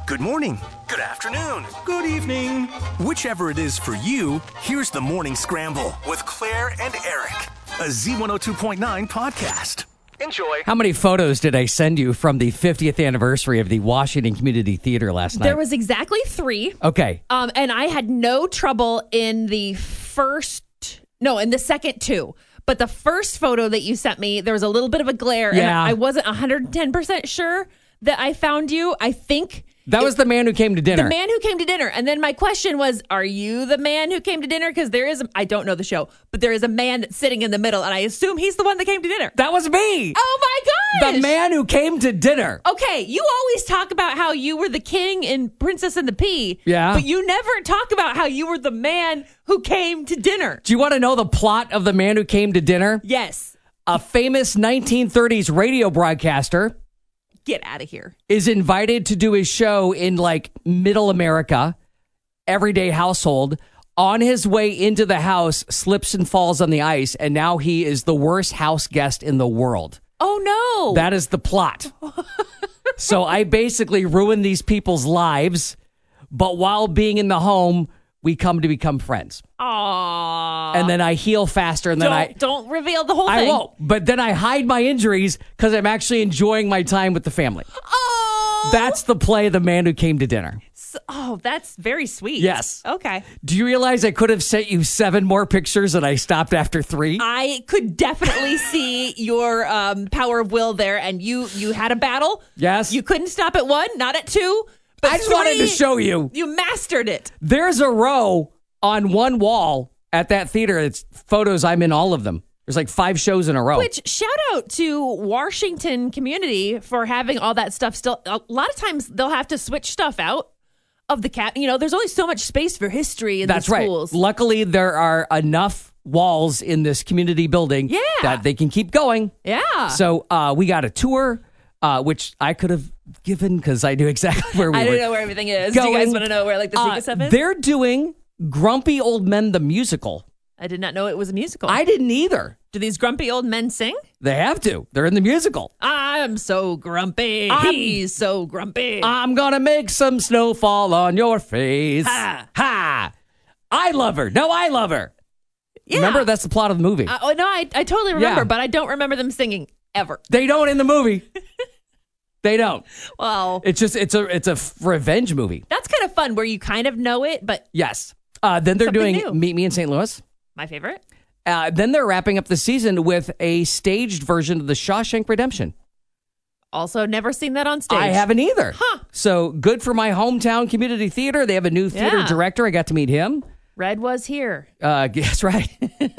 Good morning. Good afternoon. Good evening. Whichever it is for you, here's the Morning Scramble With Claire and Eric. a Z102.9 podcast. Enjoy. How many photos did I send you from the 50th anniversary of the Washington Community Theater last night? There was exactly 3. Okay. And I had no trouble in the second 2. But the first photo that you sent me, there was a little bit of a glare. Yeah. And I wasn't 110% sure that I found you. I think That was the man who came to dinner. the man who came to dinner. And then my question was, are you the man who came to dinner? Because I don't know the show, but there is a man that's sitting in the middle, and I assume he's the one that came to dinner. That was me. Oh my gosh. The man who came to dinner. Okay, you always talk about how you were the king in Princess and the Pea. Yeah. But you never talk about how you were the man who came to dinner. Do you want to know the plot of the man who came to dinner? Yes. A famous 1930s radio broadcaster Get out of here. is invited to do his show in like middle America, everyday household. On his way into the house, slips and falls on the ice, and now he is the worst house guest in the world. Oh, no. That is the plot. So I basically ruined these people's lives, but while being in the home, we come to become friends. Aww. And then I heal faster, and then Don't reveal the whole I thing. won't. But then I hide my injuries because I'm actually enjoying my time with the family. Oh. That's the play, The Man Who Came to Dinner. That's very sweet. Yes. Okay. Do you realize I could have sent you 7 more pictures and I stopped after 3? I could definitely see your power of will there, and you had a battle. Yes. You couldn't stop at 1, not at 2. But I just wanted to 3, show you. You mastered it. There's a row on one wall at that theater. It's photos. I'm in all of them. There's like 5 shows in a row. Which, shout out to Washington community for having all that stuff still. A lot of times they'll have to switch stuff out of the cat. You know, there's only so much space for history in That's the schools. Right. Luckily, there are enough walls in this community building that they can keep going. Yeah. So we got a tour, which I could have given because I knew exactly where we were. I don't know where everything is. Do you guys want to know where like the secret stuff is? They're doing Grumpy Old Men, the musical. I did not know it was a musical. I didn't either. Do these grumpy old men sing? They have to. They're in the musical. I'm so grumpy. He's so grumpy. I'm gonna make some snow fall on your face. Ha. Ha. I love her. No, I love her. Yeah. Remember, that's the plot of the movie. No, I totally remember, Yeah. but I don't remember them singing ever. They don't in the movie. They don't. Well, It's just it's a revenge movie. that's kind of fun where you kind of know it, but Yes. Then they're Something doing new. Meet Me in St. Louis. my favorite. Then they're wrapping up the season with a staged version of The Shawshank Redemption. Also, never seen that on stage. I haven't either. Huh. So good for my hometown community theater. They have a new theater Yeah. director. I got to meet him. Red was here. That's right.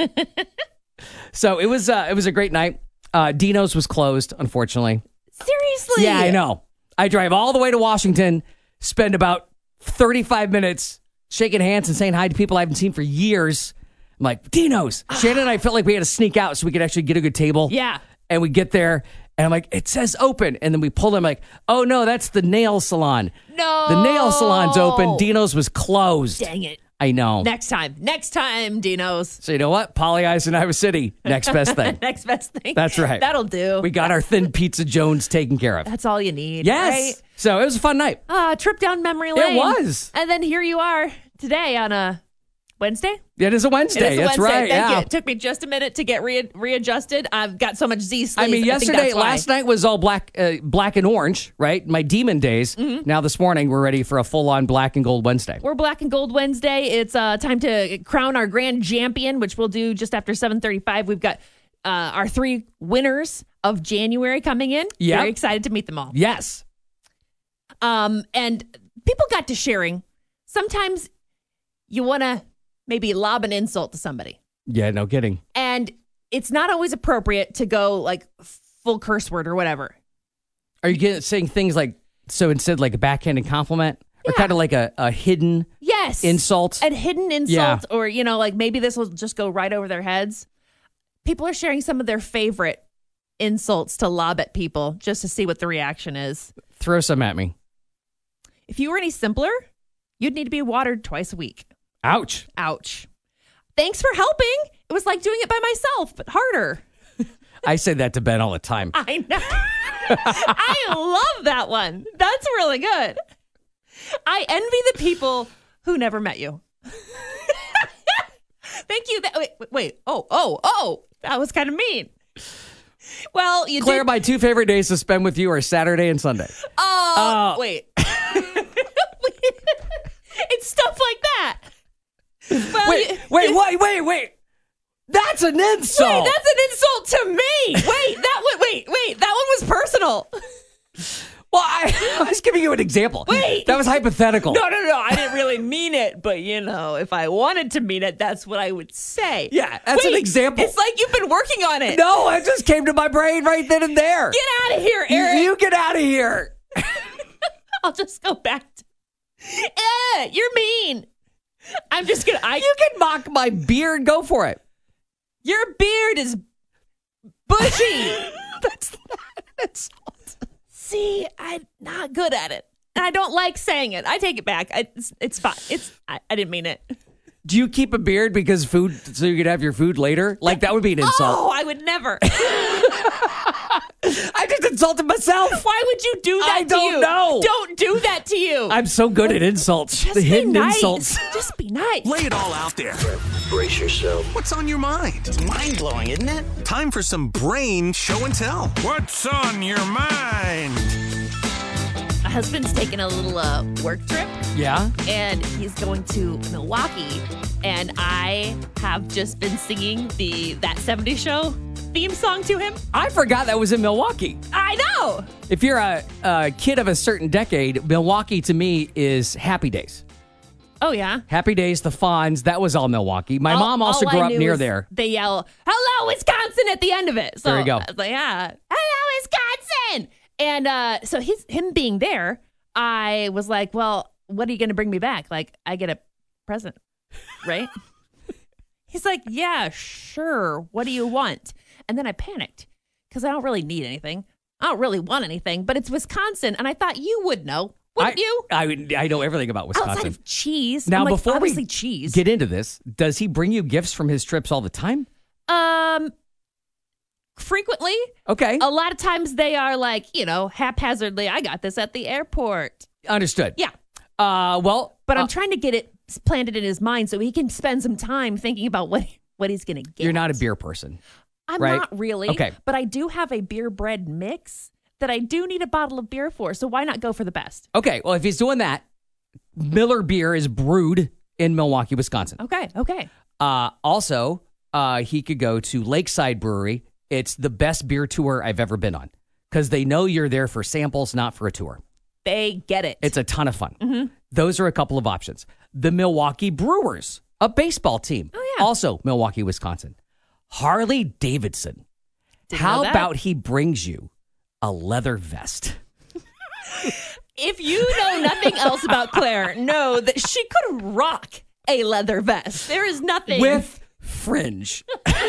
So it was a great night. Dino's was closed, unfortunately. Seriously? Yeah, I know. I drive all the way to Washington, spend about 35 minutes shaking hands and saying hi to people I haven't seen for years. I'm like, Dino's. Shannon and I felt like we had to sneak out so we could actually get a good table. Yeah. And we get there, and I'm like, it says open. And then we pull them like, oh, no, that's the nail salon. No. The nail salon's open. Dino's was closed. Dang it. I know. Next time, Dino's. So you know what? Polly Ice in Iowa City. Next best thing. Next best thing. That's right. That'll do. We got our Thin Pizza Jones taken care of. That's all you need. Yes. So it was a fun night. Right? Trip down memory lane. was. And then here you are today on a Wednesday. It is a Wednesday. It is a That's Wednesday. right. Thank Yeah. you. It took me just a minute to get readjusted. I've got so much Z sleeves. I mean, yesterday, last night was all black and orange, right? My demon days. Mm-hmm. Now this morning, we're ready for a full-on black and gold Wednesday. We're Black and Gold Wednesday. It's time to crown our grand champion, which we'll do just after 7:35. We've got our 3 winners of January coming in. Yep. Very excited to meet them all. Yes. And people got to sharing. Sometimes you want to maybe lob an insult to somebody. Yeah, no kidding. And it's not always appropriate to go like full curse word or whatever. Are you saying things like, so instead like a backhanded compliment? Or Yeah. kind of like a hidden Yes. insult? A hidden insult, Yeah. or, like maybe this will just go right over their heads. People are sharing some of their favorite insults to lob at people just to see what the reaction is. Throw some at me. If you were any simpler, you'd need to be watered twice a week. Ouch. Ouch. Thanks for helping. It was like doing it by myself, but harder. I say that to Ben all the time. I know. I love that one. That's really good. I envy the people who never met you. Thank you. Wait. Oh. That was kind of mean. Well, you Claire, did. my two favorite days to spend with you are Saturday and Sunday. Wait. It's stuff like that. Well, Wait. That's an insult. Wait, that's an insult to me. Wait, that one was personal. Well, I was giving you an example. Wait. That was hypothetical. No. I didn't really mean it, but if I wanted to mean it, that's what I would say. Yeah, that's an example. It's like you've been working on it. No, it just came to my brain right then and there. Get out of here, Eric. You get out of here. I'll just go back to. You're mean. I'm just gonna. You can mock my beard. Go for it. Your beard is bushy. That's not an insult. See, I'm not good at it. And I don't like saying it. I take it back. It's fine. I didn't mean it. Do you keep a beard because food, so you could have your food later? Like, that would be an insult. Oh, I would never. I just insulted myself. Why would you do that I to don't you? know. Don't do that to you. I'm so good at insults. Just The be hidden nice. insults. Just be nice. Lay it all out there. Brace yourself. What's on your mind? It's mind-blowing, isn't it? Time for some brain show and tell. What's on your mind? My husband's taking a little work trip, Yeah? and he's going to Milwaukee. And I have just been singing That 70s Show theme song to him. I forgot that was in Milwaukee. I know. If you're a kid of a certain decade, Milwaukee to me is Happy Days. Oh, yeah. Happy Days, the Fonz, that was all Milwaukee. My mom also all grew I up knew near was there. They yell, "Hello, Wisconsin" at the end of it. So There you go. I was like, yeah, "Hello, Wisconsin." And so him being there, I was like, well, what are you going to bring me back? Like, I get a present, right? He's like, yeah, sure. What do you want? And then I panicked because I don't really need anything. I don't really want anything, but it's Wisconsin. And I thought you would know. Wouldn't you? I know everything about Wisconsin. Outside of cheese. Now, I'm like, before obviously we cheese. get into this, does he bring you gifts from his trips all the time? Frequently. Okay. A lot of times they are like, haphazardly, I got this at the airport. Understood. Yeah. But I'm trying to get it planted in his mind so he can spend some time thinking about what he's going to get. you're not a beer person. I'm right? not really. Okay. But I do have a beer bread mix that I do need a bottle of beer for. So why not go for the best? Okay. Well, if he's doing that, Miller beer is brewed in Milwaukee, Wisconsin. Okay. Also, he could go to Lakeside Brewery. It's the best beer tour I've ever been on because they know you're there for samples, not for a tour. They get it. It's a ton of fun. Mm-hmm. Those are a couple of options. The Milwaukee Brewers, a baseball team. Oh, yeah. Also, Milwaukee, Wisconsin. Harley Davidson. Didn't How know that. about he brings you a leather vest? If you know nothing else about Claire, know that she could rock a leather vest. There is nothing. With fringe.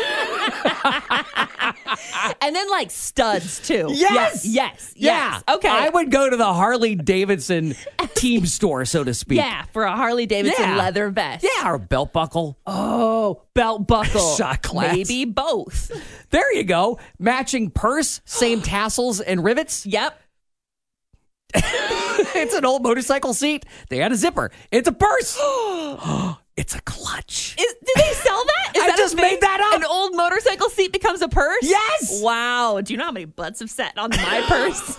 And then like studs too. Yes. Yes. Okay. I would go to the Harley Davidson team store, so to speak. Yeah, for a Harley Davidson Yeah. leather vest. Yeah, or a belt buckle. Oh, belt buckle. Shot glass. Maybe both. There you go. Matching purse, same tassels and rivets. Yep. It's an old motorcycle seat. They had a zipper. It's a purse. It's a clutch. Do they sell that? Is I that a just thing? made that up. An old motorcycle seat becomes a purse? Yes. Wow. Do you know how many butts have sat on my purse?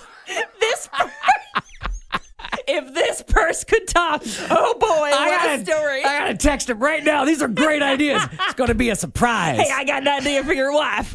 If this purse could talk, oh boy, what a story. I gotta text him right now. These are great ideas. It's gonna be a surprise. Hey, I got an idea for your wife.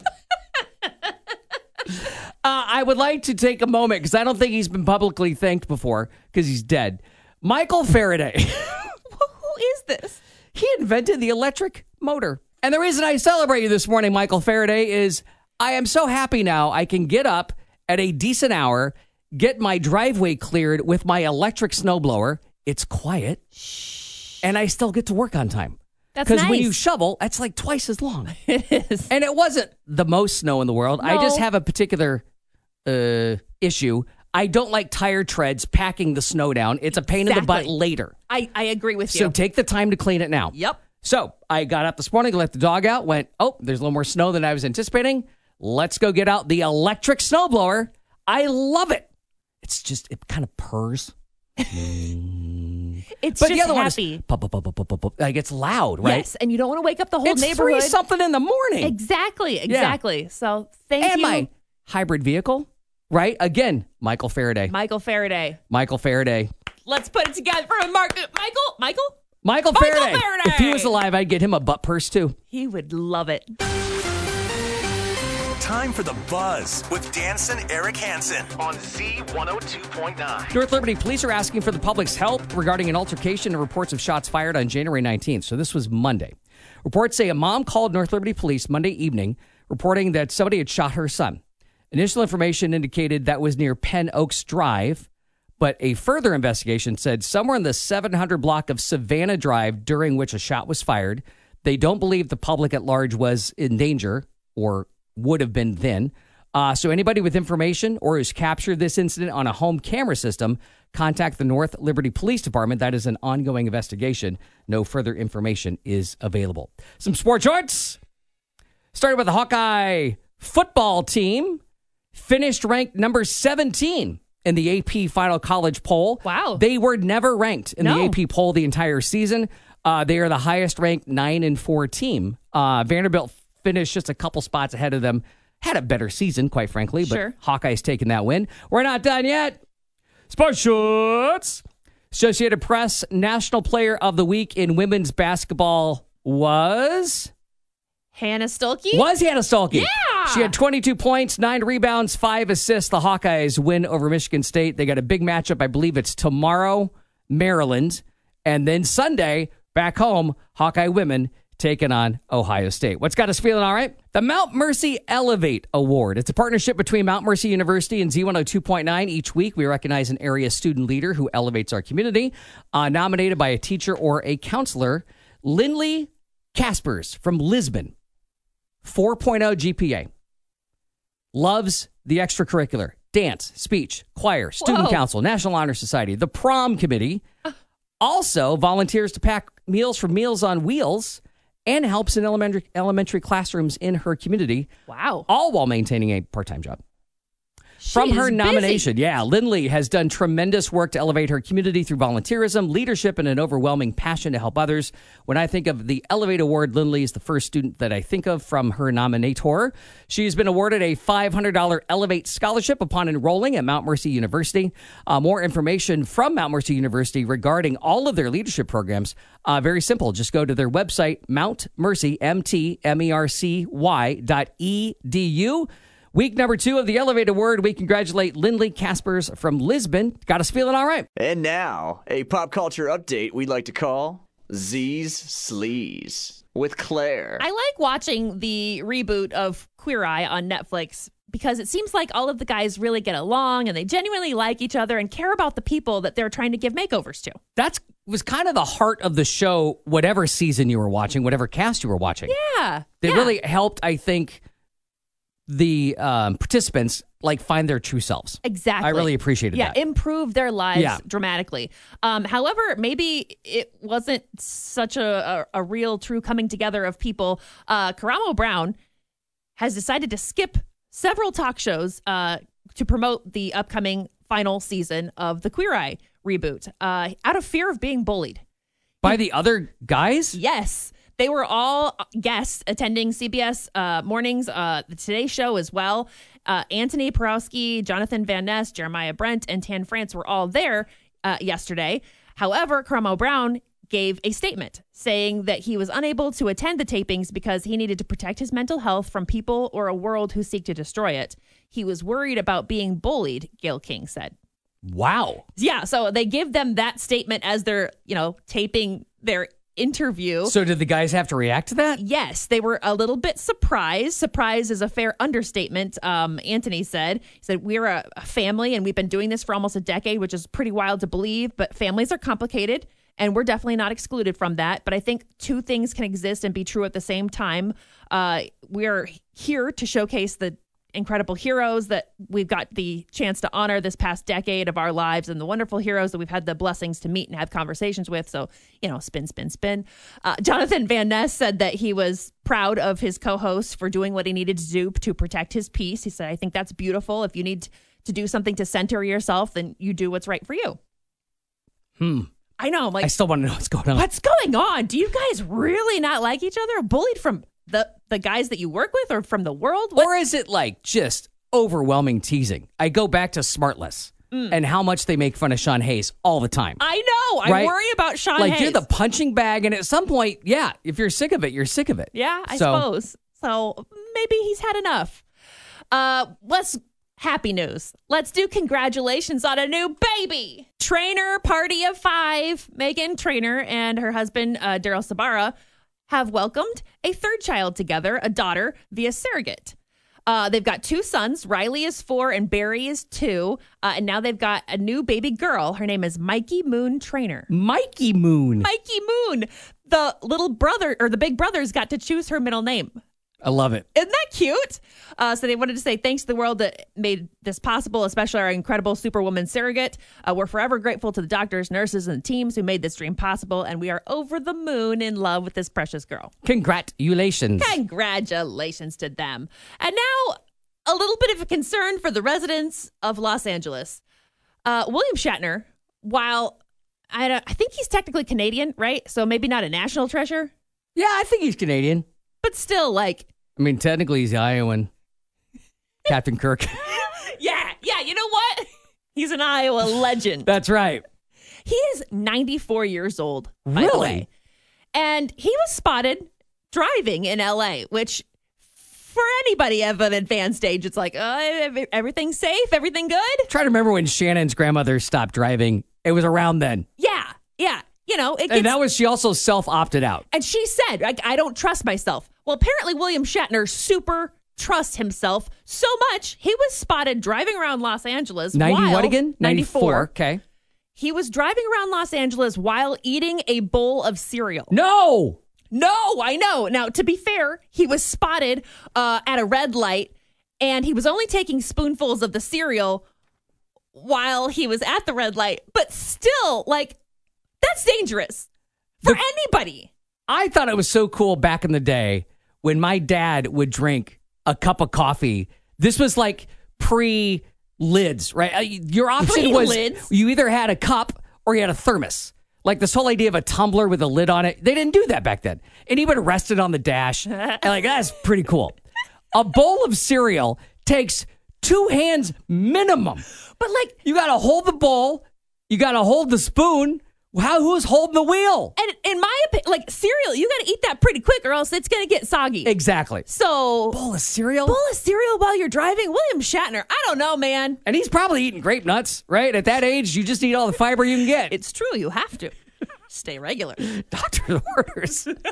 I would like to take a moment because I don't think he's been publicly thanked before because he's dead. Michael Faraday. Who is this? He invented the electric motor. And the reason I celebrate you this morning, Michael Faraday, is I am so happy now I can get up at a decent hour, get my driveway cleared with my electric snowblower. It's quiet. And I still get to work on time. That's Because when nice. you shovel, that's like twice as long. It is. And it wasn't the most snow in the world. I No. just have a particular issue. I don't like tire treads packing the snow down. It's a pain in the butt Exactly. later. I agree with you. So take the time to clean it now. Yep. So I got up this morning, let the dog out, went, oh, there's a little more snow than I was anticipating. Let's go get out the electric snowblower. I love it. It's just, it kind of purrs. It's But just the other happy. one is pop, pop, pop, pop, pop, pop, pop. Like it's loud, right? Yes, and you don't want to wake up the whole It's neighborhood. 3-something in the morning. Exactly. So thank And you, my hybrid vehicle, right? Again, Michael Faraday. Michael Faraday. Michael Faraday. Let's put it together for Michael. Michael Faraday. If he was alive, I'd get him a butt purse too. He would love it. Time for the Buzz with Danson Eric Hansen on Z102.9. North Liberty police are asking for the public's help regarding an altercation and reports of shots fired on January 19th. So this was Monday. Reports say a mom called North Liberty police Monday evening reporting that somebody had shot her son. Initial information indicated that was near Penn Oaks Drive, but a further investigation said somewhere in the 700 block of Savannah Drive during which a shot was fired. They don't believe the public at large was in danger or would have been then. So anybody with information or who's captured this incident on a home camera system, contact the North Liberty Police Department. That is an ongoing investigation. No further information is available. Some sports shorts. Starting with the Hawkeye football team. Finished ranked number 17 in the AP Final College poll. Wow. They were never ranked in No. the AP poll the entire season. They are the highest ranked 9-4 team. Vanderbilt finished just a couple spots ahead of them. Had a better season, quite frankly, but Sure. Hawkeye's taken that win. We're not done yet. Sports shorts. Associated Press National Player of the Week in women's basketball was Hannah Stuelke. Hannah Stuelke. Yeah! She had 22 points, 9 rebounds, 5 assists. The Hawkeyes win over Michigan State. They got a big matchup. I believe it's tomorrow, Maryland. And then Sunday, back home, Hawkeye women taking on Ohio State. What's got us feeling all right? The Mount Mercy Elevate Award. It's a partnership between Mount Mercy University and Z102.9. Each week, we recognize an area student leader who elevates our community, nominated by a teacher or a counselor. Lindley Caspers from Lisbon, 4.0 GPA. Loves the extracurricular, dance, speech, choir, student Whoa. council, National Honor Society, the prom committee. Also volunteers to pack meals for Meals on Wheels and helps in elementary classrooms in her community. Wow. All while maintaining a part-time job. She From her is busy. nomination, Lindley has done tremendous work to elevate her community through volunteerism, leadership, and an overwhelming passion to help others. When I think of the Elevate Award, Lindley is the first student that I think of from her nominator. She's been awarded a $500 Elevate Scholarship upon enrolling at Mount Mercy University. More information from Mount Mercy University regarding all of their leadership programs, very simple. Just go to their website, mountmercy.edu. Week number 2 of the Elevate Award, we congratulate Lindley Caspers from Lisbon. Got us feeling all right. And now, a pop culture update we'd like to call Z's Sleaze with Claire. I like watching the reboot of Queer Eye on Netflix because it seems like all of the guys really get along and they genuinely like each other and care about the people that they're trying to give makeovers to. That was kind of the heart of the show, whatever season you were watching, whatever cast you were watching. Yeah. They really helped, I think, the participants find their true selves. Exactly. I really appreciated that. Yeah, improve their lives dramatically. However, maybe it wasn't such a real, true coming together of people. Karamo Brown has decided to skip several talk shows to promote the upcoming final season of the Queer Eye reboot out of fear of being bullied. By the other guys? Yes. They were all guests attending CBS Mornings, the Today Show as well. Anthony Porowski, Jonathan Van Ness, Jeremiah Brent, and Tan France were all there yesterday. However, Karamo Brown gave a statement saying that he was unable to attend the tapings because he needed to protect his mental health from people or a world who seek to destroy it. He was worried about being bullied, Gayle King said. Wow. Yeah, so they give them that statement as they're, taping their interview. So did the guys have to react to that? Yes, they were a little bit surprised. Surprise is a fair understatement, Anthony said. He said, we're a family and we've been doing this for almost a decade, which is pretty wild to believe, but families are complicated and we're definitely not excluded from that. But I think two things can exist and be true at the same time. We're here to showcase the incredible heroes that we've got the chance to honor this past decade of our lives and the wonderful heroes that we've had the blessings to meet and have conversations with. So, spin, spin, spin. Jonathan Van Ness said that he was proud of his co-host for doing what he needed to do to protect his peace. He said, I think that's beautiful. If you need to do something to center yourself, then you do what's right for you. I know. I'm like, I still want to know what's going on. what's going on? Do you guys really not like each other? Bullied from the guys that you work with or from the world? Or is it like just overwhelming teasing? I go back to Smartless and how much they make fun of Sean Hayes all the time. I know. I Right? worry about Sean Like Hayes. you're the punching bag, and at some point, yeah, if you're sick of it, you're sick of it. Yeah, I So- suppose. So maybe he's had enough. Happy news. Let's do congratulations on a new baby. Trainer party of 5. Meghan Trainor and her husband, Daryl Sabara, have welcomed a third child together, a daughter, via surrogate. They've got 2 sons. Riley is 4 and Barry is 2. And now they've got a new baby girl. Her name is Mikey Moon Trainor. Mikey Moon. Mikey Moon. The little brother or the big brothers got to choose her middle name. I love it. Isn't that cute? So they wanted to say thanks to the world that made this possible, especially our incredible superwoman surrogate. We're forever grateful to the doctors, nurses, and teams who made this dream possible, and we are over the moon in love with this precious girl. Congratulations. Congratulations to them. And now, a little bit of a concern for the residents of Los Angeles. William Shatner, while I think he's technically Canadian, right? So maybe not a national treasure, Yeah, I think he's Canadian. but still, like, I mean, technically he's Iowan. Captain Kirk. yeah, you know what? He's an Iowa legend. That's right. He is 94 years old, by the Really? way. And he was spotted driving in LA, which for anybody of an advanced age, it's like, everything's safe, everything good? Try to remember when Shannon's grandmother stopped driving. It was around then. Yeah. You know, it And gets, that was, she also self-opted out. and she said, I don't trust myself. Well, apparently William Shatner super trusts himself so much, he was spotted driving around Los Angeles. 90 while, what again? 94. Okay. He was driving around Los Angeles while eating a bowl of cereal. No. No, I know. Now, to be fair, he was spotted at a red light, and he was only taking spoonfuls of the cereal while he was at the red light. But still, like, that's dangerous for anybody. I thought it was so cool back in the day when my dad would drink a cup of coffee. This was like pre-lids, right? Your option was Pre-lids? you either had a cup or you had a thermos. Like this whole idea of a tumbler with a lid on it. They didn't do that back then. And he would rest it on the dash. And like, that's pretty cool. A bowl of cereal takes 2 hands minimum. But, like, You got to hold the bowl. You got to hold the spoon. Who's holding the wheel? and in my opinion, like, cereal, you got to eat that pretty quick or else it's going to get soggy. Exactly. So, Bowl of cereal? bowl of cereal while you're driving? William Shatner, I don't know, man. And he's probably eating grape nuts, right? At that age, you just eat all the fiber you can get. It's true. You have to stay regular. Doctor's orders. That's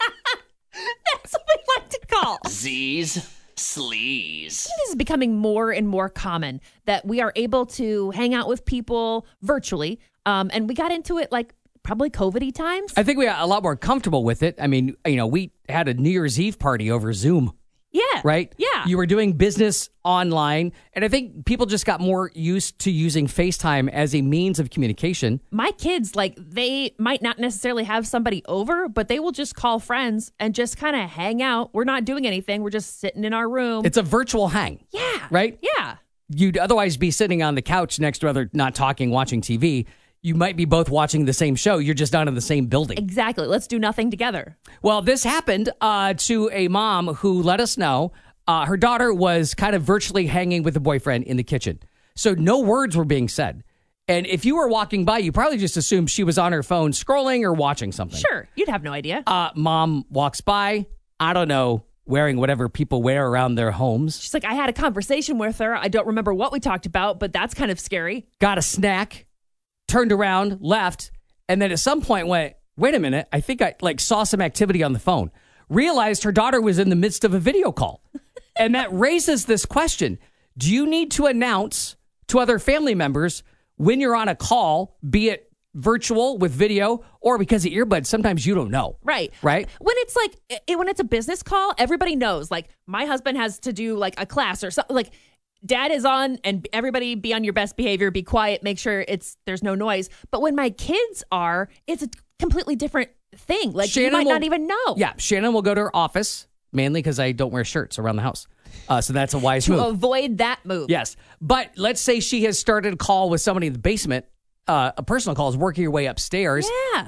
what we like to call. Z's Sleaze. This is becoming more and more common that we are able to hang out with people virtually. And we got into it like probably COVID-y times. I think we got a lot more comfortable with it. I mean, you know, we had a New Year's Eve party over Zoom, Yeah. right? Yeah. You were doing business online. And I think people just got more used to using FaceTime as a means of communication. My kids, like, they might not necessarily have somebody over, but they will just call friends and just kind of hang out. We're not doing anything. We're just sitting in our room. It's a virtual hang. yeah. Right? Yeah. You'd otherwise be sitting on the couch next to other, not talking, watching TV. You might be both watching the same show. You're just not in the same building. Exactly. Let's do nothing together. Well, this happened to a mom who let us know her daughter was kind of virtually hanging with a boyfriend in the kitchen. So no words were being said. And if you were walking by, you probably just assumed she was on her phone scrolling or watching something. Sure. You'd have no idea. Mom walks by, I don't know, wearing whatever people wear around their homes. She's like, I had a conversation with her. I don't remember what we talked about, but that's kind of scary. Got a snack, turned around, left, and then at some point went, wait a minute, I think I saw some activity on the phone. Realized her daughter was in the midst of a video call. And that raises this question. Do you need to announce to other family members when you're on a call, be it virtual with video or because of earbuds? Sometimes you don't know. Right. Right? When it's like, when it's a business call, everybody knows. Like, my husband has to do like a class or something. Like, dad is on and everybody be on your best behavior, be quiet, make sure there's no noise. But when my kids are, it's a completely different thing. Like, Shannon you might will- not even know. Yeah. Shannon will go to her office, mainly because I don't wear shirts around the house. So that's a wise To move. avoid that move. Yes. But let's say she has started a call with somebody in the basement a personal call is working your way upstairs. Yeah.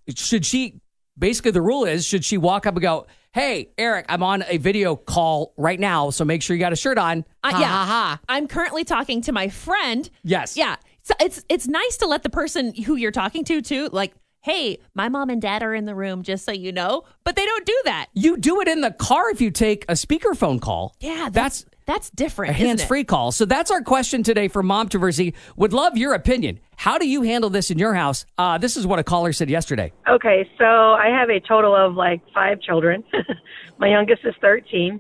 Basically the rule is, should she walk up and go, hey, Eric, I'm on a video call right now, so make sure you got a shirt on. Yeah. I'm currently talking to my friend. Yes. Yeah. So it's nice to let the person who you're talking to too, like, hey, my mom and dad are in the room, just so you know. But they don't do that. You do it in the car if you take a speakerphone call. Yeah, that's different. A hands-free call. So that's our question today for Momtroversy. Would love your opinion. How do you handle this in your house? This is what a caller said yesterday. Okay, so I have a total of like 5 children. My youngest is 13.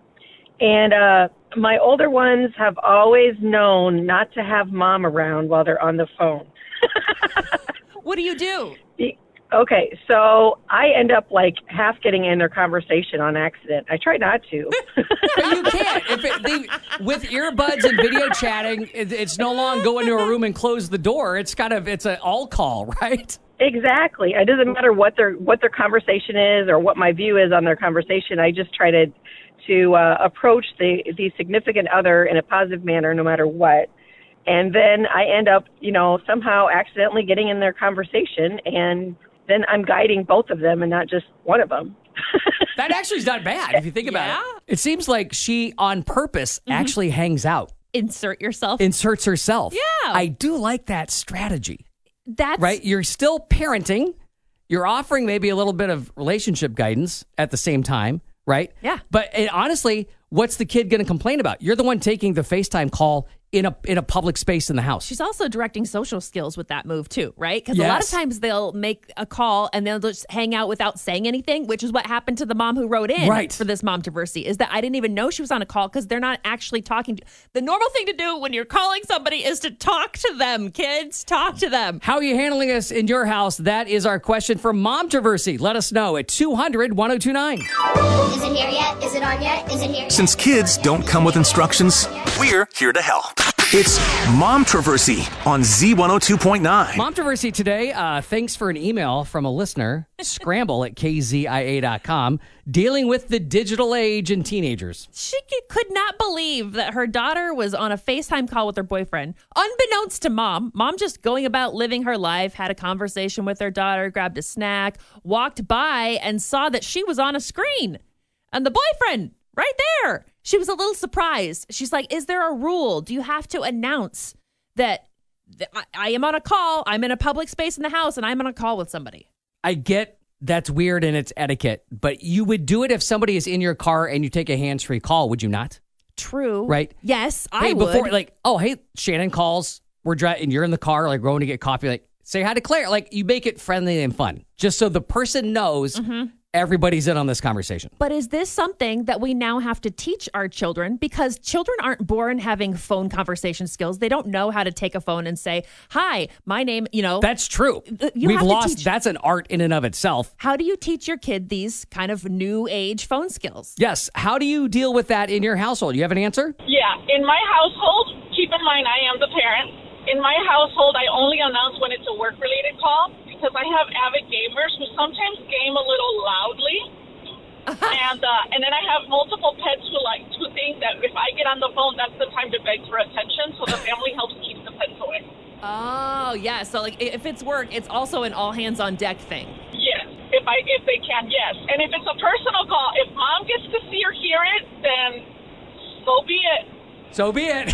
And my older ones have always known not to have mom around while they're on the phone. What do you do? Okay, so I end up like half getting in their conversation on accident. I try not to. But you can't. With earbuds and video chatting, it's no longer go into a room and close the door. It's an all call, right? Exactly. It doesn't matter what their conversation is or what my view is on their conversation. I just try to approach the significant other in a positive manner, no matter what. And then I end up, somehow accidentally getting in their conversation, and then I'm guiding both of them and not just one of them. That actually is not bad if you think about it. It seems like she, on purpose, actually hangs out. Inserts herself. Yeah. I do like that strategy. That's right. You're still parenting. You're offering maybe a little bit of relationship guidance at the same time, right? Yeah. But honestly, what's the kid going to complain about? You're the one taking the FaceTime call in a public space in the house. She's also directing social skills with that move too, right? Because a lot of times they'll make a call and they'll just hang out without saying anything, which is what happened to the mom who wrote in for this Momtroversy, is that I didn't even know she was on a call because they're not actually talking. The normal thing to do when you're calling somebody is to talk to them, kids. Talk to them. How are you handling this in your house? That is our question for Momtroversy. Let us know at 200-1029. Is it here yet? Is it on yet? Is it here yet? Since kids don't come with instructions, we're here to help. It's Momtroversy on Z102.9. Momtroversy today, thanks for an email from a listener, scramble@kzia.com, dealing with the digital age and teenagers. She could not believe that her daughter was on a FaceTime call with her boyfriend, unbeknownst to mom. Mom just going about living her life, had a conversation with her daughter, grabbed a snack, walked by and saw that she was on a screen. And the boyfriend, right there. She was a little surprised. She's like, is there a rule? Do you have to announce that I am on a call, I'm in a public space in the house, and I'm on a call with somebody? I get that's weird and it's etiquette, but you would do it if somebody is in your car and you take a hands-free call, would you not? True. Right? Yes, I would. Before, hey, Shannon calls, we're driving, and you're in the car, like, going to get coffee, like, say hi to Claire. Like, you make it friendly and fun, just so the person knows everybody's in on this conversation. But is this something that we now have to teach our children? Because children aren't born having phone conversation skills. They don't know how to take a phone and say, hi, my name, That's true. We've lost, that's an art in and of itself. How do you teach your kid these kind of new age phone skills? Yes. How do you deal with that in your household? You have an answer? Yeah. In my household, keep in mind I am the parent. In my household, I only announce when it's a work-related call, because I have avid gamers who sometimes game a little loudly. And then I have multiple pets who think that if I get on the phone, that's the time to beg for attention, so the family helps keep the pets away. Oh, yeah. So, if it's work, it's also an all-hands-on-deck thing. Yes. If they can, yes. And if it's a personal call, if mom gets to see or hear it, then so be it. So be it.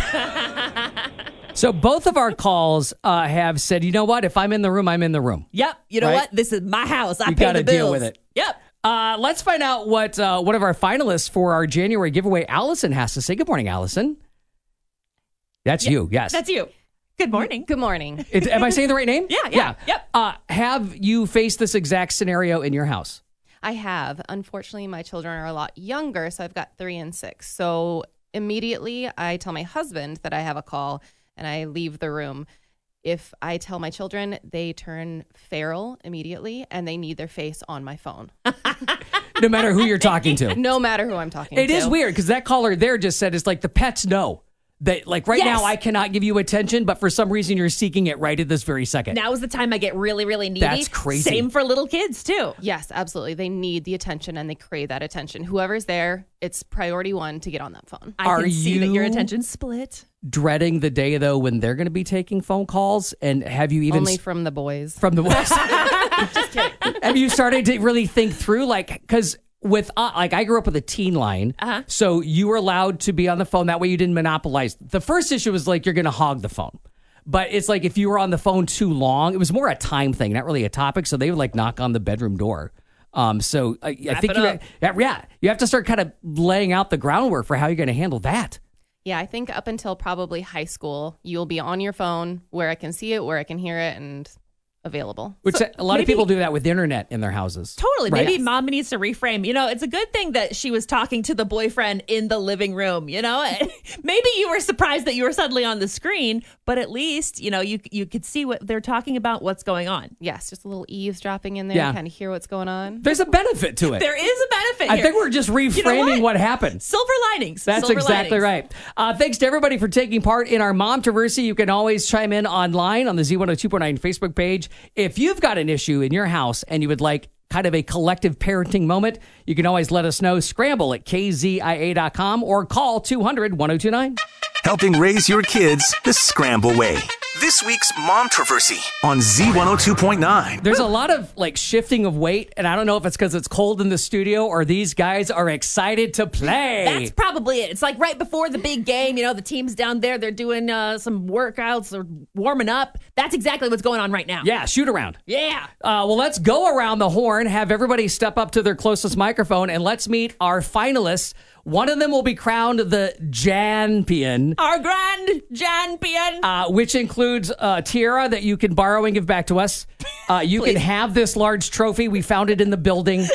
So both of our calls have said, you know what? If I'm in the room, I'm in the room. Yep. You know what? This is my house. I you pay gotta the bills. deal with it. Yep. Let's find out what one of our finalists for our January giveaway, Allison, has to say. Good morning, Allison. That's you. Yes. That's you. Good morning. Good morning. Am I saying the right name? Yeah. Yep. Have you faced this exact scenario in your house? I have. Unfortunately, my children are a lot younger, so I've got 3 and 6. So immediately I tell my husband that I have a call and I leave the room. If I tell my children, they turn feral immediately and they need their face on my phone. No matter who you're talking to. No matter who I'm talking to. It is weird because that caller there just said it's like the pets know that, like, right now I cannot give you attention, but for some reason you're seeking it right at this very second. Now is the time I get really, really needy. That's crazy. Same for little kids too. Yes, absolutely. They need the attention and they crave that attention. Whoever's there, it's priority 1 to get on that phone. I can see that your attention split. dreading the day, though, when they're going to be taking phone calls? And have you even... Only from the boys. From the boys. Have you started to really think through, like, because with, like, I grew up with a teen line, so you were allowed to be on the phone. That way you didn't monopolize. The first issue was, like, you're going to hog the phone. But it's like if you were on the phone too long, it was more a time thing, not really a topic. So they would, like, knock on the bedroom door. So I think you have to start kind of laying out the groundwork for how you're going to handle that. Yeah, I think up until probably high school, you'll be on your phone where I can see it, where I can hear it, and available. Which So a lot of maybe- people do that with the internet in their houses. Totally. Right? Maybe mom needs to reframe. You know, it's a good thing that she was talking to the boyfriend in the living room, you know? Maybe you were surprised that you were suddenly on the screen, but at least, you know, you could see what they're talking about, what's going on. Yes, just a little eavesdropping in there, Yeah. kind of hear what's going on. There's a benefit to it. There is a benefit I here. think we're just reframing what happened. Silver linings. That's Silver exactly linings. right. Thanks to everybody for taking part in our Momtroversy. You can always chime in online on the Z102.9 Facebook page. If you've got an issue in your house and you would like kind of a collective parenting moment, you can always let us know. Scramble at kzia.com or call 200-1029. Helping raise your kids the Scramble way. This week's Momtroversy on Z102.9. There's a lot of like shifting of weight, and I don't know if it's because it's cold in the studio or these guys are excited to play. That's probably it. It's like right before the big game, you know, the team's down there, they're doing some workouts, they're warming up. That's exactly what's going on right now. Yeah, shoot around. Yeah. Well, let's go around the horn, have everybody step up to their closest microphone, and let's meet our finalists. One of them will be crowned the Janpion, Our grand champion. which includes tiara that you can borrow and give back to us. You can have this large trophy. We found it in the building.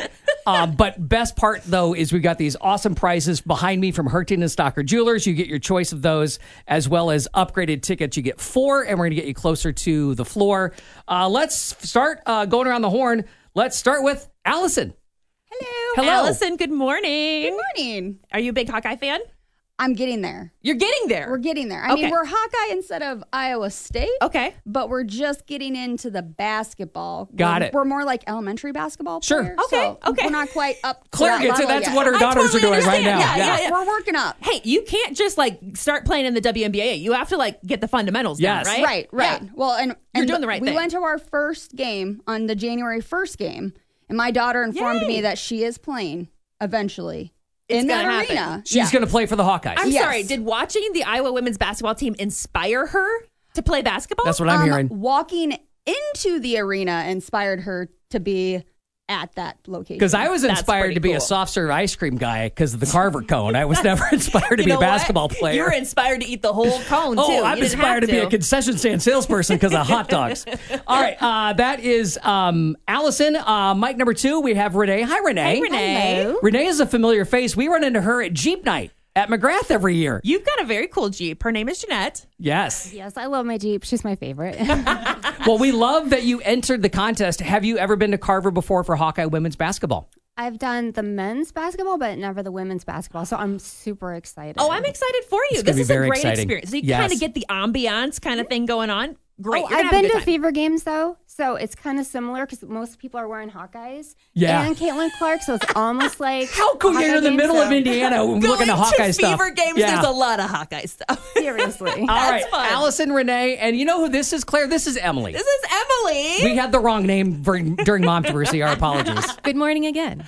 But best part, though, is we got these awesome prizes behind me from Herting and Stocker Jewelers. You get your choice of those, as well as upgraded tickets. You get 4, and we're going to get you closer to the floor. Let's start going around the horn. Let's start with Allison. Hello. Allison, good morning. Good morning. Are you a big Hawkeye fan? I'm getting there. You're getting there. We're getting there. I mean, we're Hawkeye instead of Iowa State. Okay. But we're just getting into the basketball. Got it. We're more like elementary basketball Sure. players, Okay, so okay. We're not quite up to Claire that gets it. level That's yet. what her daughters totally are doing right now. understand. Yeah. We're working up. Hey, you can't just like start playing in the WNBA. You have to like get the fundamentals Yes. down, right? Right. Yeah. Well, and You're doing the right we thing. went to our first game on the January 1st game, and my daughter informed Yay. me that she is playing eventually It's in that gonna happen. arena. She's going to play for the Hawkeyes. I'm Yes. sorry. Did watching the Iowa women's basketball team inspire her to play basketball? That's what I'm hearing. Walking into the arena inspired her to be at that location. Because I was That's inspired pretty to be a cool. soft serve ice cream guy because of the Carver cone. I was never inspired to You be a know what? basketball player. You were inspired to eat the whole cone, too. Oh, I'm You didn't inspired to have be a concession stand salesperson because of hot dogs. All right, that is Allison. Mic number 2, we have Renee. Hi, Renee. Hey, Renee. Hello. Renee is a familiar face. We run into her at Jeep Night at McGrath every year. You've got a very cool Jeep. Her name is Jeanette. Yes. Yes, I love my Jeep. She's my favorite. Well, we love that you entered the contest. Have you ever been to Carver before for Hawkeye women's basketball? I've done the men's basketball, but never the women's basketball. So I'm super excited. Oh, I'm excited for you. It's gonna This be is a very great exciting. experience. So you Yes. kind of get the ambiance kind of thing going on. Great. You're gonna I've have a been good to time. Fever games though, so it's kind of similar because most people are wearing Hawkeyes. Yeah. And Caitlin Clark, so it's almost like How cool Hawkeye you're in the games, middle so- of Indiana when we're looking at Hawkeye to stuff. Fever games, Yeah. there's a lot of Hawkeye stuff. Seriously. All right, That's fun. Allison, Renee, and you know who this is, Claire? This is Emily. This is Emily. We had the wrong name during Momtroversy. Our apologies. Good morning again.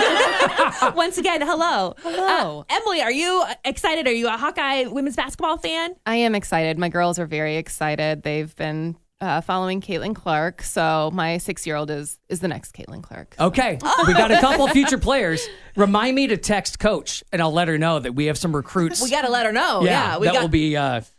Once again, hello. Hello. Emily, are you excited? Are you a Hawkeye women's basketball fan? I am excited. My girls are very excited. They've been following Caitlin Clark, so my 6-year-old is the next Caitlin Clark. Okay, we got a couple of future players. Remind me to text Coach, and I'll let her know that we have some recruits. We got to let her know. yeah, we that got will be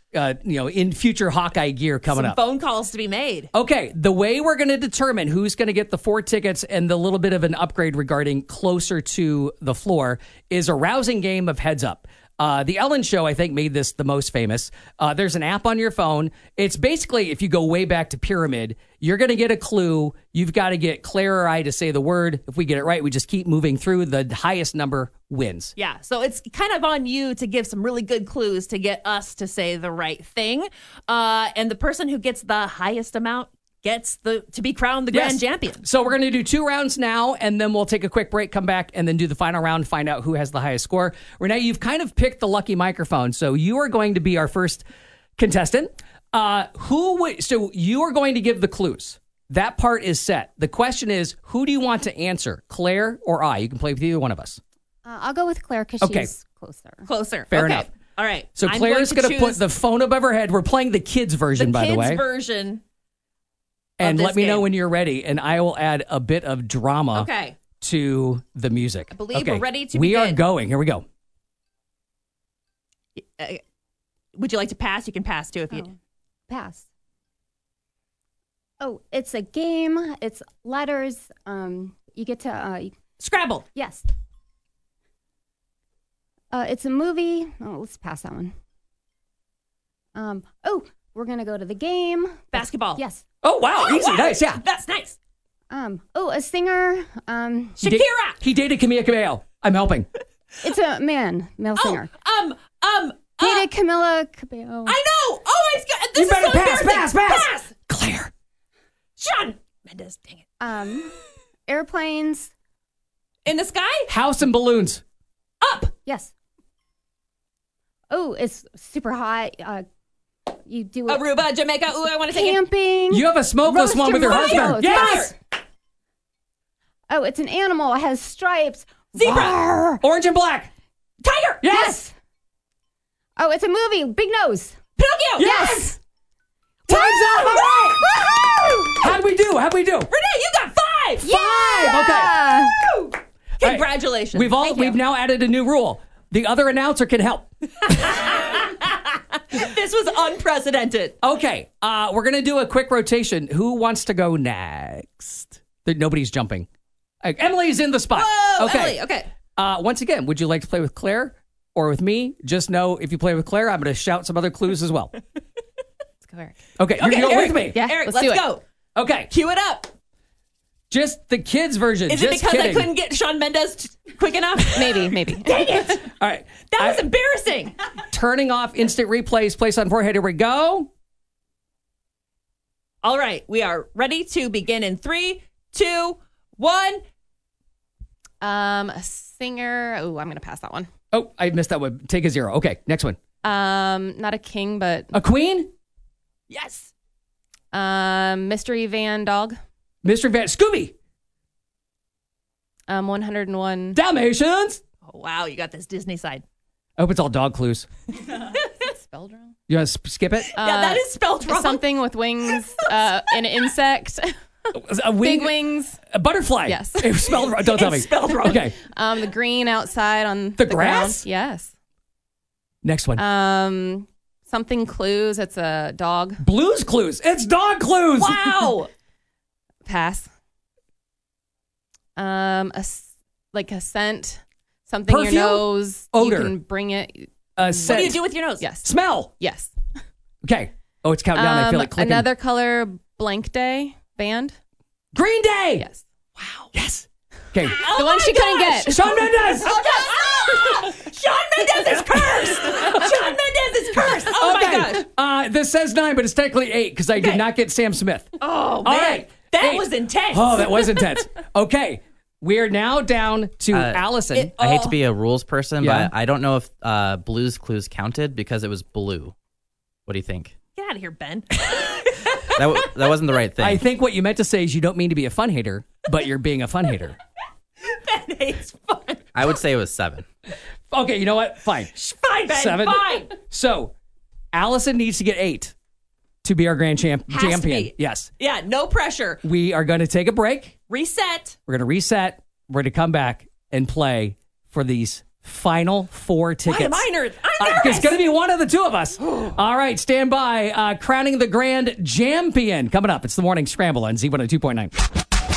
in future Hawkeye gear coming some up. phone calls to be made. Okay, the way we're going to determine who's going to get the 4 tickets and the little bit of an upgrade regarding closer to the floor is a rousing game of heads up. The Ellen Show, I think, made this the most famous. There's an app on your phone. It's basically, if you go way back to Pyramid, you're going to get a clue. You've got to get Claire or I to say the word. If we get it right, we just keep moving through. The highest number wins. Yeah, so it's kind of on you to give some really good clues to get us to say the right thing. And the person who gets the highest amount gets to be crowned the grand champion. So we're going to do 2 rounds now, and then we'll take a quick break, come back, and then do the final round, find out who has the highest score. Renee, you've kind of picked the lucky microphone, so you are going to be our first contestant. So you are going to give the clues. That part is set. The question is, who do you want to answer, Claire or I? You can play with either one of us. I'll go with Claire because she's Closer. Fair enough. All right. So Claire's going to put the phone above her head. We're playing the kids version, by the way. The kids version. And let me know game. when you're ready, and I will add a bit of drama Okay. to the music. I believe we're ready to We begin. are going. Here we go. Would you like to pass? You can pass, too, if you... pass. Oh, it's a game. It's letters. You get to Scrabble. Yes. It's a movie. Oh, let's pass that one. We're gonna go to the game. Basketball. Yes. Oh, wow. Easy. Nice. Yeah. That's nice. A singer. Shakira. He dated Camila Cabello. I'm helping. It's a male singer. Dated Camila Cabello. I know. Oh, my God. This You is better so pass, embarrassing. pass. Claire. Shawn Mendes. Dang it. Airplanes. In the sky? House and balloons. Up. Yes. Oh, it's super hot. You do it. Aruba, Jamaica. Ooh, I want to take it. Camping. You have a smokeless one with your husband. Yes. Oh, it's an animal. It has stripes. Zebra. Rawr. Orange and black. Tiger. Yes. Oh, it's a movie. Big Nose. Pinocchio. Yes. Time's up. All right. How'd we do? Renee, you got 5. Yeah. Okay. Woo! Congratulations. We've now added a new rule. The other announcer can help. This was unprecedented. Okay. We're going to do a quick rotation. Who wants to go next? Nobody's jumping. Emily's in the spot. Whoa, okay. Emily. Okay. Once again, would you like to play with Claire or with me? Just know if you play with Claire, I'm going to shout some other clues as well. Let's go, Eric. Okay. You're going to go Eric, with me. Yeah. Eric, let's do let's it. go. Okay. Cue it up. Just the kids version. Is Just it because kidding. I couldn't get Shawn Mendes quick enough? Maybe. Dang it. All right. That was embarrassing. Turning off instant replays. Place on forehead. Here we go. All right. We are ready to begin in 3, 2, 1. A singer. Oh, I'm gonna pass that one. Oh, I missed that one. Take a 0. Okay. Next one. Not a king, but A queen? Yes. Mystery Van Dog. Mr. Van Scooby. 101. Dalmatians. Oh, wow. You got this Disney side. I hope it's all dog clues. Spelled wrong. You want to skip it? Yeah, that is spelled wrong. Something with wings. An insect. A wing, Big wings. A butterfly. Yes. It was spelled wrong. Don't tell me. It's spelled wrong. Okay. The green outside on The the grass? ground. Yes. Next one. Something clues. It's a dog. Blues Clues. It's dog clues. Wow. Pass. Like a scent. Something in Perfume? your nose. Odor. You can bring it. What Scent. do you do with your nose? Yes. Smell. Yes. Okay. Oh, it's counting down. I feel like clicking. Another color. Blank Day band. Green Day. Yes. Yes. Okay. The one she couldn't get. Shawn Mendes. Shawn Mendes is cursed. Shawn Mendes is cursed. Oh, my gosh. This says 9, but it's technically 8 because I did not get Sam Smith. Oh, man. All right. That 8. was intense. Oh, that was intense. Okay. We're now down to Allison. I hate to be a rules person, Yeah. but I don't know if Blues Clues counted because it was blue. What do you think? Get out of here, Ben. That wasn't the right thing. I think what you meant to say is you don't mean to be a fun hater, but you're being a fun hater. Ben hates fun. I would say it was 7. Okay, you know what? Fine. Fine, Ben. 7. Fine. So, Allison needs to get 8 to be our grand Has to champion. be. Yes. Yeah, no pressure. We are going to take a break. Reset. We're going to reset. We're going to come back and play for these final 4 tickets. Why am I nervous? I'm nervous. It's going to be one of the two of us. All right, stand by. Crowning the grand champion coming up. It's the Morning Scramble on Z102.9.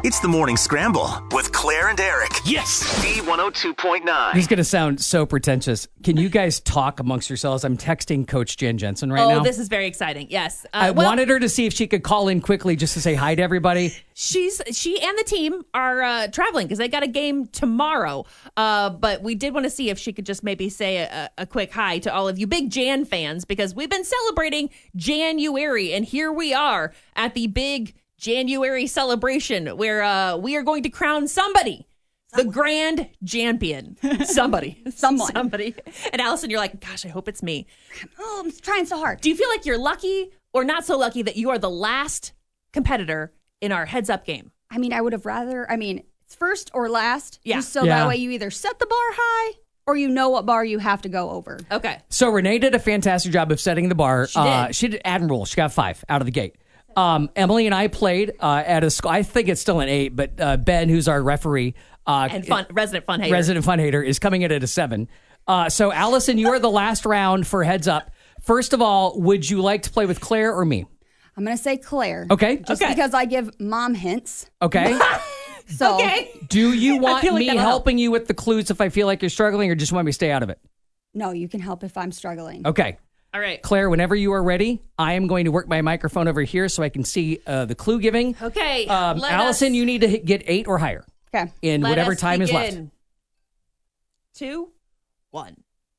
It's the Morning Scramble with Claire and Eric. Yes. B102.9. This is going to sound so pretentious. Can you guys talk amongst yourselves? I'm texting Coach Jan Jensen right now. Oh, this is very exciting. Yes. I wanted her to see if she could call in quickly just to say hi to everybody. She and the team are traveling because they got a game tomorrow. But we did want to see if she could just maybe say a quick hi to all of you big Jan fans, because we've been celebrating January, and here we are at the big January celebration where we are going to crown somebody the grand champion. Somebody. And Allison, you're like, gosh, I hope it's me. Oh, I'm trying so hard. Do you feel like you're lucky or not so lucky that you are the last competitor in our heads up game? I mean, I would have rather, it's first or last. Yeah. Just so that way you either set the bar high or you know what bar you have to go over. Okay. So Renee did a fantastic job of setting the bar. She did admirable. She got 5 out of the gate. Emily and I played at a school. I think it's still an 8, but Ben, who's our referee, and resident fun hater, is coming in at a 7. So Allison, you are the last round for heads up. First of all, would you like to play with Claire or me? I'm going to say Claire. Okay. Just because I give mom hints. Okay. So, do you want like me helping you with the clues if I feel like you're struggling, or just want me to stay out of it? No, you can help if I'm struggling. Okay. All right. Claire, whenever you are ready, I am going to work my microphone over here so I can see the clue giving. Okay. Allison, you need to get 8 or higher. Okay. In whatever time is left. 2, 1.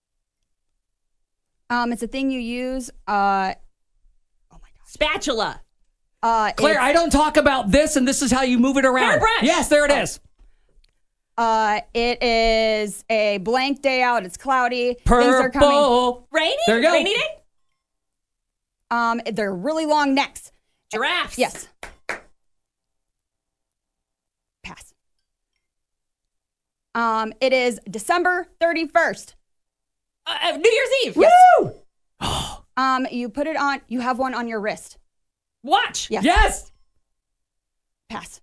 It's a thing you use. Oh my God. Spatula. Claire, I don't talk about this, and this is how you move it around. Hairbrush. Yes, there it is. It is a blank day out. It's cloudy. Purple. Things are coming. Rainy? There you go. Rainy day? They're really long necks. Giraffes. Yes. Pass. It is December 31st. New Year's Eve. Woo! You put it on. You have one on your wrist. Watch. Yes. Pass.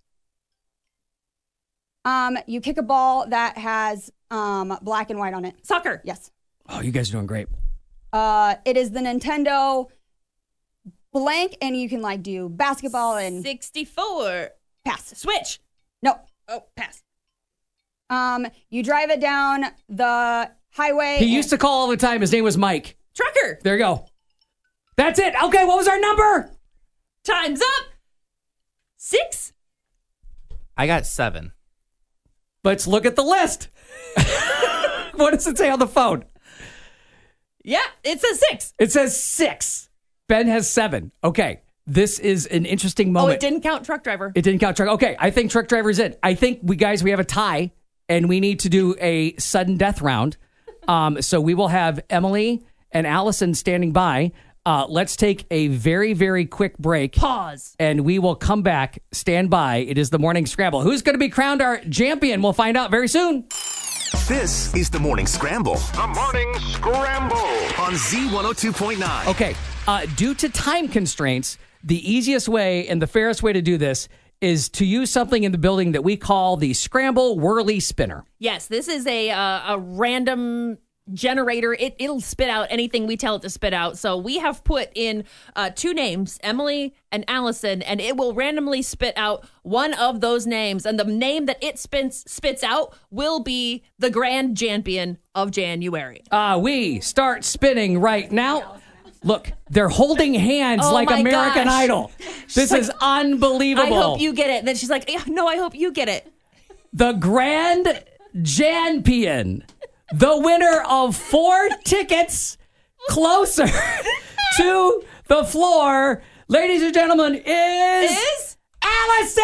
You kick a ball that has black and white on it. Soccer. Yes. Oh, you guys are doing great. It is the Nintendo blank, and you can do basketball and 64. Pass. Switch. No. Oh, pass. You drive it down the highway. He used to call all the time. His name was Mike. Trucker. There you go. That's it. Okay, what was our number? Time's up. 6. I got 7. Let's look at the list. What does it say on the phone? Yeah, it says 6. It says 6. Ben has 7. Okay. This is an interesting moment. Oh, it didn't count truck driver. It didn't count truck. Okay, I think truck driver's in. I think we have a tie, and we need to do a sudden death round. So we will have Emily and Allison standing by. Let's take a very, very quick break. Pause. And we will come back. Stand by. It is the Morning Scramble. Who's going to be crowned our champion? We'll find out very soon. This is the Morning Scramble. The Morning Scramble. On Z102.9. Okay. Due to time constraints, the easiest way and the fairest way to do this is to use something in the building that we call the Scramble Whirly Spinner. Yes, this is a random generator. It'll spit out anything we tell it to spit out. So we have put in 2 names, Emily and Allison, and it will randomly spit out one of those names. And the name that it spits out will be the grand champion of January. We start spinning right now. Look, they're holding hands like American Idol. This is unbelievable. I hope you get it. And then she's like, no, I hope you get it. The grand champion, the winner of 4 tickets closer to the floor, ladies and gentlemen, is Allison!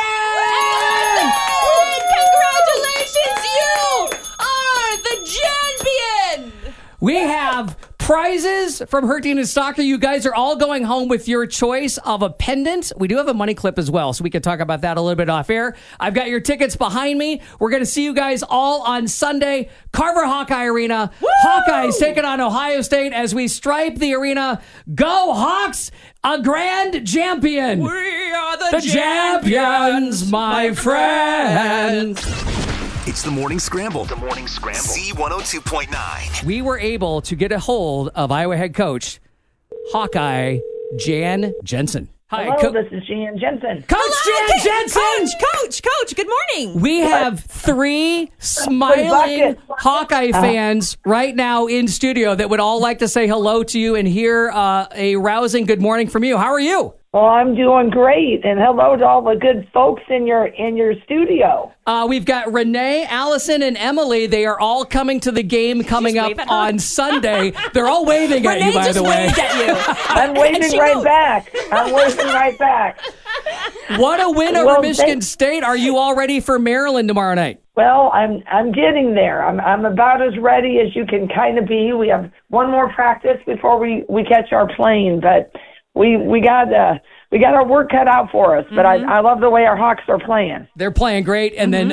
Congratulations, you are the champion! We have prizes from Hertine and Stocker. You guys are all going home with your choice of a pendant. We do have a money clip as well, so we can talk about that a little bit off air. I've got your tickets behind me. We're going to see you guys all on Sunday, Carver Hawkeye Arena. Woo! Hawkeyes taking on Ohio State as we stripe the arena. Go Hawks! A grand champion. We are the champions, my friend. It's the Morning Scramble. The Morning Scramble. Z102.9. We were able to get a hold of Iowa head coach Hawkeye Jan Jensen. Hi, Hello, this is Jan Jensen. Coach Jan Jensen! Coach, good morning. We have 3 smiling Hawkeye fans right now in studio that would all like to say hello to you and hear a rousing good morning from you. How are you? Well, I'm doing great, and hello to all the good folks in your studio. We've got Renee, Allison, and Emily. They are all coming to the game coming up on Sunday. They're all waving at you, by the way. I'm waving right back. I'm waving right back. What a win over Michigan State. Are you all ready for Maryland tomorrow night? Well, I'm getting there. I'm about as ready as you can kind of be. We have one more practice before we catch our plane, but we got our work cut out for us. But I love the way our Hawks are playing. They're playing great, and then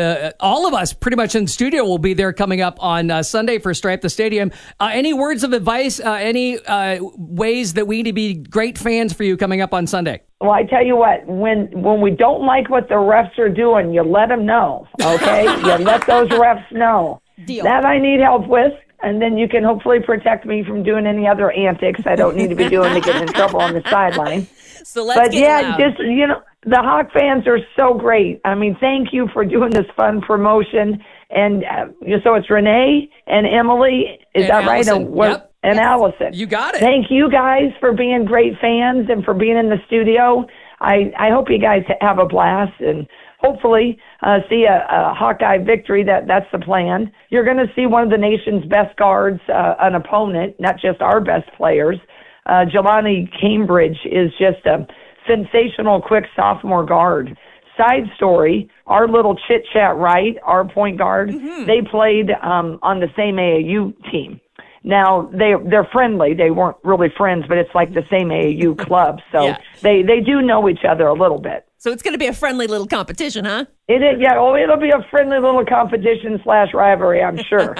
all of us pretty much in the studio will be there coming up on Sunday for Stripe the Stadium. Any words of advice? Any ways that we need to be great fans for you coming up on Sunday? Well, I tell you what, when we don't like what the refs are doing, you let them know, okay? You let those refs know. Deal. That I need help with, and then you can hopefully protect me from doing any other antics I don't need to be doing to get in trouble on the sideline. So let's get loud. Just, the Hawk fans are so great. I mean, thank you for doing this fun promotion. And so it's Renee and Emily, is that Allison. right? Yep. And Allison. You got it. Thank you guys for being great fans and for being in the studio. I hope you guys have a blast and hopefully see a Hawkeye victory. That's the plan. You're going to see one of the nation's best guards, an opponent, not just our best players. Jelani Cambridge is just a sensational, quick sophomore guard. Side story, our little chit-chat right, our point guard, they played on the same AAU team. Now, they're friendly. They weren't really friends, but it's like the same AAU club. So they do know each other a little bit. So it's going to be a friendly little competition, huh? It is, yeah. Oh, it'll be a friendly little competition / rivalry, I'm sure.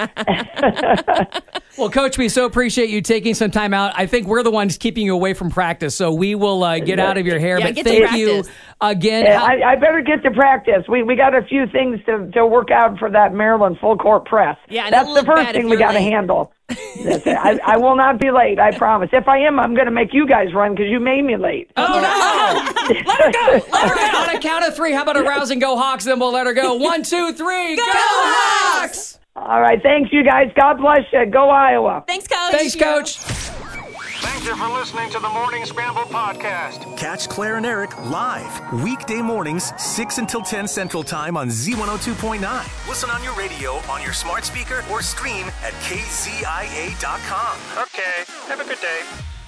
Well, Coach, we so appreciate you taking some time out. I think we're the ones keeping you away from practice, so we will get out of your hair. But thank you again. I better get to practice. We got a few things to work out for that Maryland full court press. Yeah, that's the first thing we got to handle. That's it. I will not be late, I promise. If I am, I'm going to make you guys run because you made me late. Oh, no. Let her go. Let her go. On a count of 3, how about a rousing go Hawks? Then we'll let her go. 1, 2, 3, go Hawks! All right. Thanks, you guys. God bless you. Go Iowa. Thanks, Coach. Thanks, Coach. Thank you for listening to the Morning Scramble podcast. Catch Claire and Eric live weekday mornings 6 until 10 Central Time on Z102.9. Listen on your radio, on your smart speaker, or stream at kzia.com. Okay, have a good day.